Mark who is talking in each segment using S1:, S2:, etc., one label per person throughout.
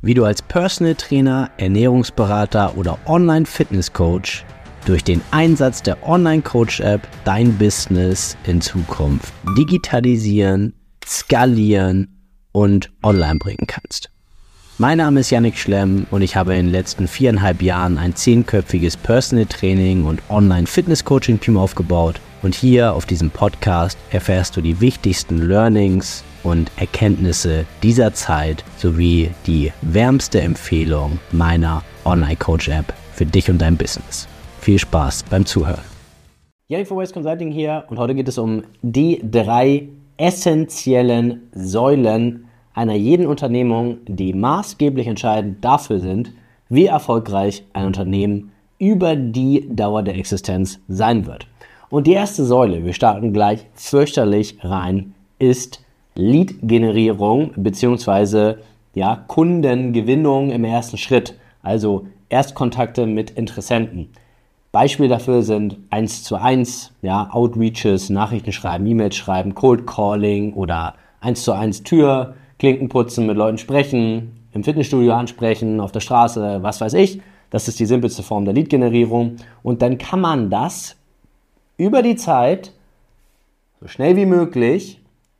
S1: wie du als Personal Trainer, Ernährungsberater oder Online-Fitness-Coach durch den Einsatz der Online-Coach-App dein Business in Zukunft digitalisieren, skalieren und online bringen kannst. Mein Name ist Yannick Schlemm und ich habe in den letzten 4,5 Jahren ein 10-köpfiges Personal Training und Online-Fitness-Coaching-Team aufgebaut. Und hier auf diesem Podcast erfährst du die wichtigsten Learnings und Erkenntnisse dieser Zeit sowie die wärmste Empfehlung meiner Online-Coach-App für dich und dein Business. Viel Spaß beim Zuhören. Yannick von Ways Consulting hier und heute geht es um die 3 essentiellen Säulen einer jeden Unternehmung, die maßgeblich entscheidend dafür sind, wie erfolgreich ein Unternehmen über die Dauer der Existenz sein wird. Und die erste Säule, wir starten gleich fürchterlich rein, ist Lead-Generierung bzw. Kundengewinnung im ersten Schritt, also Erstkontakte mit Interessenten. Beispiele dafür sind 1:1, Outreaches, Nachrichten schreiben, E-Mails schreiben, Cold Calling oder 1:1 Tür, Klinken putzen, mit Leuten sprechen, im Fitnessstudio ansprechen, auf der Straße, was weiß ich. Das ist die simpelste Form der Lead-Generierung. Und dann kann man das über die Zeit so schnell wie möglich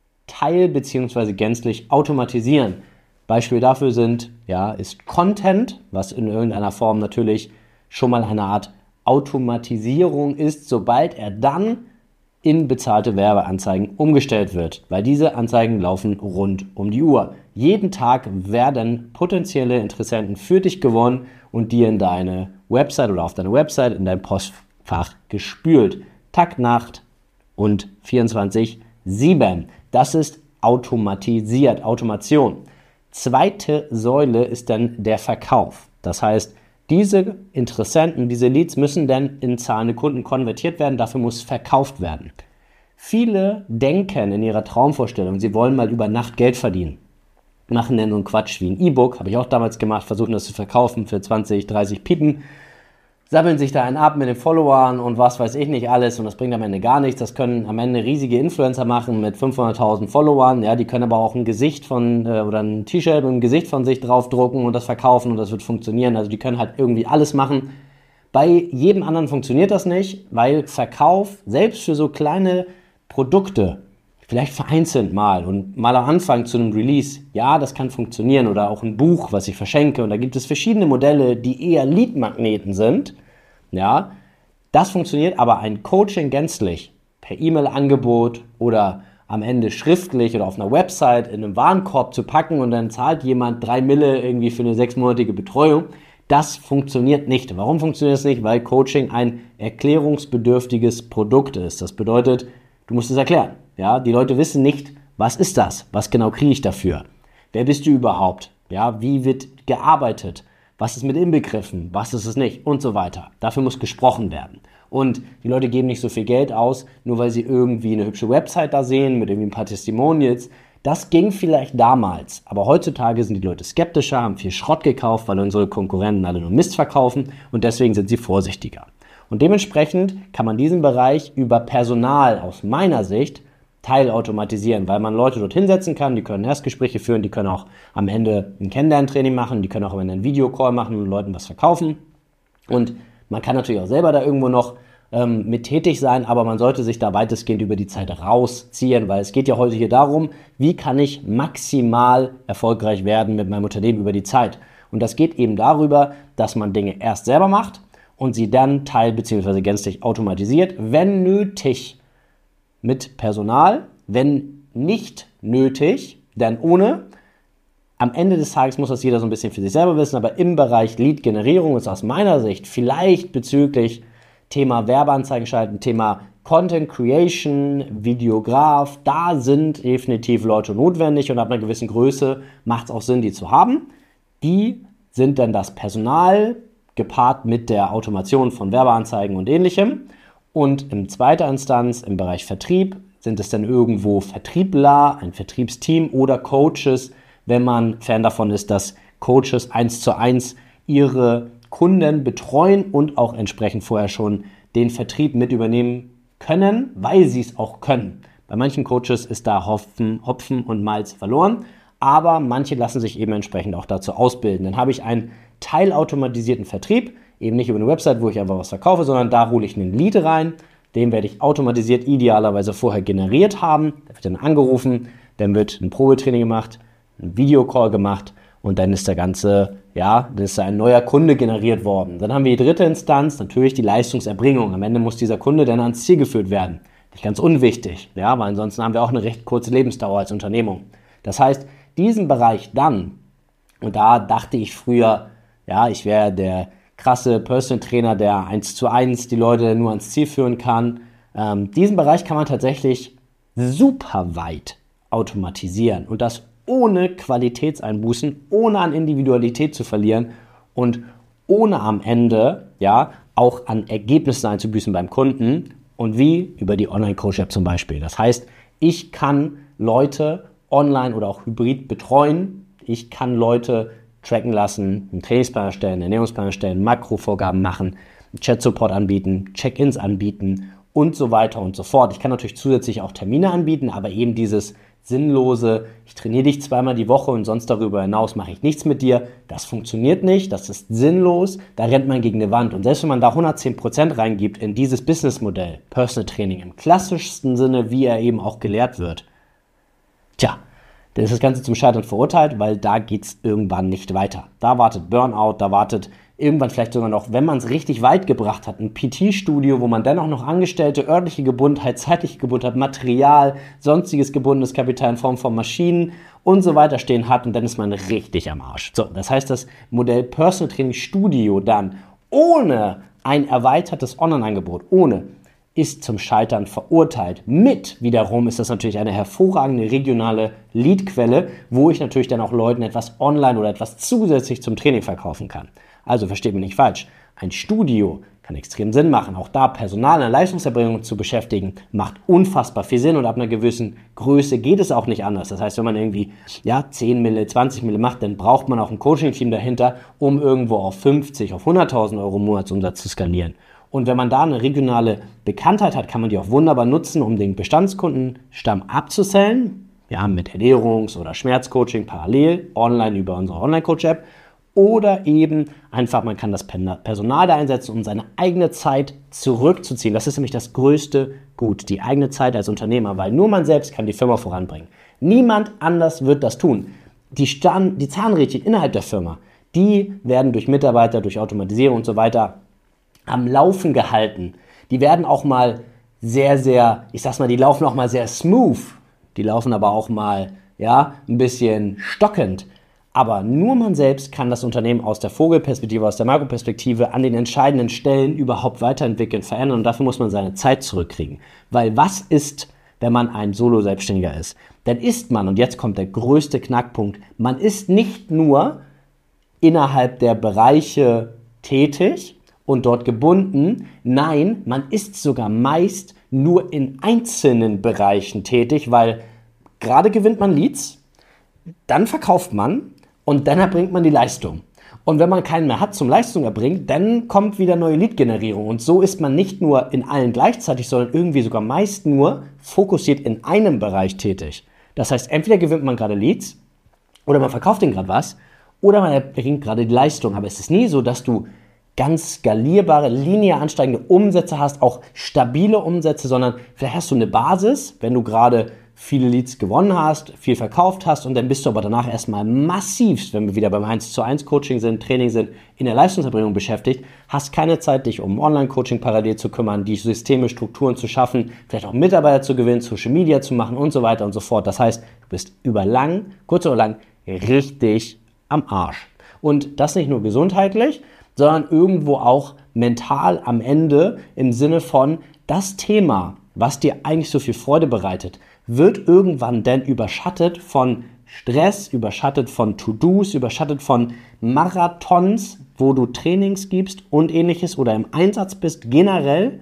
S1: bzw. gänzlich automatisieren. Beispiel dafür ist Content, was in irgendeiner Form natürlich schon mal eine Art Automatisierung ist, sobald er dann in bezahlte Werbeanzeigen umgestellt wird, weil diese Anzeigen laufen rund um die Uhr. Jeden Tag werden potenzielle Interessenten für dich gewonnen und dir in deine Website oder auf deine Website in dein Postfach gespült. Tag, Nacht und 24/7. Das ist automatisiert, Automation. Zweite Säule ist dann der Verkauf. Das heißt, diese Interessenten, diese Leads müssen dann in zahlende Kunden konvertiert werden, dafür muss verkauft werden. Viele denken in ihrer Traumvorstellung, sie wollen mal über Nacht Geld verdienen. Machen dann so einen Quatsch wie ein E-Book, habe ich auch damals gemacht, versuchen das zu verkaufen für 20, 30 Piepen. Sammeln sich da einen ab mit den Followern und was weiß ich nicht alles und das bringt am Ende gar nichts. Das können am Ende riesige Influencer machen mit 500.000 Followern. Ja, die können aber auch ein Gesicht oder ein T-Shirt mit einem Gesicht von sich draufdrucken und das verkaufen und das wird funktionieren. Also die können halt irgendwie alles machen. Bei jedem anderen funktioniert das nicht, weil Verkauf selbst für so kleine Produkte, vielleicht vereinzelt mal und mal am Anfang zu einem Release, ja, das kann funktionieren oder auch ein Buch, was ich verschenke und da gibt es verschiedene Modelle, die eher Lead-Magneten sind. Ja, das funktioniert, aber ein Coaching gänzlich per E-Mail-Angebot oder am Ende schriftlich oder auf einer Website in einem Warenkorb zu packen und dann zahlt jemand 3 Mille irgendwie für eine 6-monatige Betreuung, das funktioniert nicht. Warum funktioniert das nicht? Weil Coaching ein erklärungsbedürftiges Produkt ist. Das bedeutet, du musst es erklären. Ja, die Leute wissen nicht, was ist das? Was genau kriege ich dafür? Wer bist du überhaupt? Ja, wie wird gearbeitet? Was ist mit inbegriffen? Was ist es nicht? Und so weiter. Dafür muss gesprochen werden. Und die Leute geben nicht so viel Geld aus, nur weil sie irgendwie eine hübsche Website da sehen, mit irgendwie ein paar Testimonials. Das ging vielleicht damals. Aber heutzutage sind die Leute skeptischer, haben viel Schrott gekauft, weil unsere Konkurrenten alle nur Mist verkaufen. Und deswegen sind sie vorsichtiger. Und dementsprechend kann man diesen Bereich über Personal aus meiner Sicht teilautomatisieren, weil man Leute dort hinsetzen kann, die können Erstgespräche führen, die können auch am Ende ein Kennenlerntraining machen, die können auch am Ende einen Videocall machen und Leuten was verkaufen. Und man kann natürlich auch selber da irgendwo noch mit tätig sein, aber man sollte sich da weitestgehend über die Zeit rausziehen, weil es geht ja heute hier darum, wie kann ich maximal erfolgreich werden mit meinem Unternehmen über die Zeit. Und das geht eben darüber, dass man Dinge erst selber macht und sie dann bzw. gänzlich automatisiert, wenn nötig, mit Personal, wenn nicht nötig, dann ohne. Am Ende des Tages muss das jeder so ein bisschen für sich selber wissen, aber im Bereich Lead-Generierung ist aus meiner Sicht vielleicht bezüglich Thema Werbeanzeigen schalten, Thema Content Creation, Videograf, da sind definitiv Leute notwendig und ab einer gewissen Größe macht es auch Sinn, die zu haben. Die sind dann das Personal gepaart mit der Automation von Werbeanzeigen und Ähnlichem. Und in zweiter Instanz im Bereich Vertrieb sind es dann irgendwo Vertriebler, ein Vertriebsteam oder Coaches, wenn man Fan davon ist, dass Coaches 1:1 ihre Kunden betreuen und auch entsprechend vorher schon den Vertrieb mit übernehmen können, weil sie es auch können. Bei manchen Coaches ist da Hopfen und Malz verloren, aber manche lassen sich eben entsprechend auch dazu ausbilden. Dann habe ich einen teilautomatisierten Vertrieb, eben nicht über eine Website, wo ich einfach was verkaufe, sondern da hole ich einen Lead rein, den werde ich automatisiert idealerweise vorher generiert haben, da wird dann angerufen, dann wird ein Probetraining gemacht, ein Videocall gemacht und dann ist dann ist ein neuer Kunde generiert worden. Dann haben wir die dritte Instanz, natürlich die Leistungserbringung. Am Ende muss dieser Kunde dann ans Ziel geführt werden. Nicht ganz unwichtig, ja, weil ansonsten haben wir auch eine recht kurze Lebensdauer als Unternehmung. Das heißt, diesen Bereich dann, und da dachte ich früher, ja, ich wäre der krasse Personal Trainer, der 1:1 die Leute nur ans Ziel führen kann. Diesen Bereich kann man tatsächlich super weit automatisieren und das ohne Qualitätseinbußen, ohne an Individualität zu verlieren und ohne am Ende auch an Ergebnissen einzubüßen beim Kunden. Und wie? Über die Online-Coach-App zum Beispiel. Das heißt, ich kann Leute online oder auch hybrid betreuen. Ich kann Leute tracken lassen, einen Trainingsplan erstellen, einen Ernährungsplan erstellen, Makrovorgaben machen, Chat-Support anbieten, Check-ins anbieten und so weiter und so fort. Ich kann natürlich zusätzlich auch Termine anbieten, aber eben dieses sinnlose, ich trainiere dich zweimal die Woche und sonst darüber hinaus mache ich nichts mit dir, das funktioniert nicht, das ist sinnlos, da rennt man gegen eine Wand. Und selbst wenn man da 110% reingibt in dieses Businessmodell, Personal Training im klassischsten Sinne, wie er eben auch gelehrt wird, dann ist das Ganze zum Scheitern verurteilt, weil da geht es irgendwann nicht weiter. Da wartet Burnout, da wartet irgendwann vielleicht sogar noch, wenn man es richtig weit gebracht hat, ein PT-Studio, wo man dann auch noch Angestellte, örtliche Gebundenheit, zeitliche Gebundenheit, Material, sonstiges gebundenes Kapital in Form von Maschinen und so weiter stehen hat und dann ist man richtig am Arsch. So, das heißt, das Modell Personal Training Studio dann ohne ein erweitertes Online-Angebot, ist zum Scheitern verurteilt. Mit wiederum ist das natürlich eine hervorragende regionale Leadquelle, wo ich natürlich dann auch Leuten etwas online oder etwas zusätzlich zum Training verkaufen kann. Also versteht mich nicht falsch, ein Studio kann extrem Sinn machen. Auch da Personal in der Leistungserbringung zu beschäftigen, macht unfassbar viel Sinn und ab einer gewissen Größe geht es auch nicht anders. Das heißt, wenn man irgendwie 10 Mille, 20 Mille macht, dann braucht man auch ein Coaching-Team dahinter, um irgendwo auf 50, auf 100.000 Euro Monatsumsatz zu skalieren. Und wenn man da eine regionale Bekanntheit hat, kann man die auch wunderbar nutzen, um den Bestandskundenstamm abzusellen. Mit Ernährungs- oder Schmerzcoaching parallel, online über unsere Online-Coach-App. Oder eben einfach, man kann das Personal da einsetzen, um seine eigene Zeit zurückzuziehen. Das ist nämlich das größte Gut, die eigene Zeit als Unternehmer, weil nur man selbst kann die Firma voranbringen. Niemand anders wird das tun. Die Zahnrädchen innerhalb der Firma, die werden durch Mitarbeiter, durch Automatisierung und so weiter am Laufen gehalten. Die werden auch mal sehr, sehr, die laufen auch mal sehr smooth. Die laufen aber auch mal, ein bisschen stockend. Aber nur man selbst kann das Unternehmen aus der Vogelperspektive, aus der Makroperspektive an den entscheidenden Stellen überhaupt weiterentwickeln, verändern und dafür muss man seine Zeit zurückkriegen. Weil was ist, wenn man ein Solo-Selbstständiger ist? Dann ist man, und jetzt kommt der größte Knackpunkt, man ist nicht nur innerhalb der Bereiche tätig und dort gebunden, nein, man ist sogar meist nur in einzelnen Bereichen tätig, weil gerade gewinnt man Leads, dann verkauft man und dann erbringt man die Leistung. Und wenn man keinen mehr hat zum Leistung erbringen, dann kommt wieder neue Lead-Generierung. Und so ist man nicht nur in allen gleichzeitig, sondern irgendwie sogar meist nur fokussiert in einem Bereich tätig. Das heißt, entweder gewinnt man gerade Leads oder man verkauft denen gerade was oder man erbringt gerade die Leistung. Aber es ist nie so, dass du ganz skalierbare, linear ansteigende Umsätze hast, auch stabile Umsätze, sondern vielleicht hast du eine Basis, wenn du gerade viele Leads gewonnen hast, viel verkauft hast und dann bist du aber danach erstmal massivst, wenn wir wieder beim 1:1 Coaching sind, Training sind, in der Leistungserbringung beschäftigt, hast keine Zeit, dich um Online-Coaching parallel zu kümmern, die Systeme, Strukturen zu schaffen, vielleicht auch Mitarbeiter zu gewinnen, Social Media zu machen und so weiter und so fort. Das heißt, du bist kurz oder lang, richtig am Arsch. Und das nicht nur gesundheitlich, sondern irgendwo auch mental am Ende im Sinne von das Thema, was dir eigentlich so viel Freude bereitet, wird irgendwann denn überschattet von Stress, überschattet von To-Dos, überschattet von Marathons, wo du Trainings gibst und ähnliches oder im Einsatz bist generell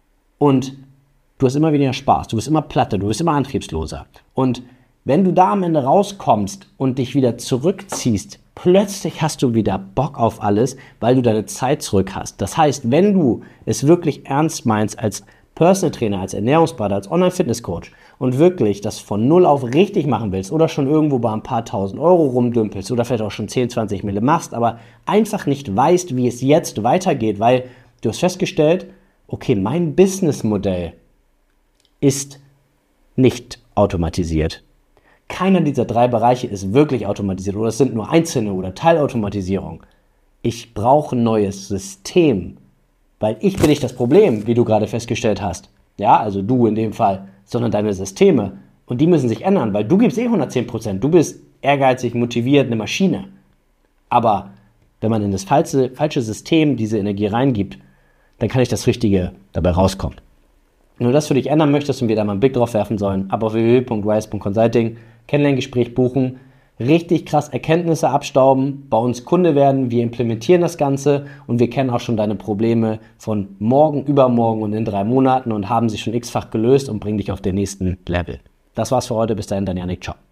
S1: und du hast immer weniger Spaß, du bist immer platter, du bist immer antriebsloser. Und wenn du da am Ende rauskommst und dich wieder zurückziehst, plötzlich hast du wieder Bock auf alles, weil du deine Zeit zurück hast. Das heißt, wenn du es wirklich ernst meinst als Personal Trainer, als Ernährungsberater, als Online-Fitness-Coach und wirklich das von null auf richtig machen willst oder schon irgendwo bei ein paar tausend Euro rumdümpelst oder vielleicht auch schon 10, 20 Mille machst, aber einfach nicht weißt, wie es jetzt weitergeht, weil du hast festgestellt, okay, mein Businessmodell ist nicht automatisiert. Keiner dieser 3 Bereiche ist wirklich automatisiert oder es sind nur einzelne oder Teilautomatisierung. Ich brauche ein neues System, weil ich bin nicht das Problem, wie du gerade festgestellt hast. Ja, also du in dem Fall, sondern deine Systeme. Und die müssen sich ändern, weil du gibst 110%. Du bist ehrgeizig, motiviert, eine Maschine. Aber wenn man in das falsche System diese Energie reingibt, dann kann nicht das Richtige dabei rauskommen. Wenn du das für dich ändern möchtest und wir da mal einen Blick drauf werfen sollen, ab auf www.rise.consulting, Kennenlerngespräch buchen, richtig krass Erkenntnisse abstauben, bei uns Kunde werden, wir implementieren das Ganze und wir kennen auch schon deine Probleme von morgen, übermorgen und in 3 Monaten und haben sie schon x-fach gelöst und bringen dich auf den nächsten Level. Das war's für heute, bis dahin, dein Janik, ciao.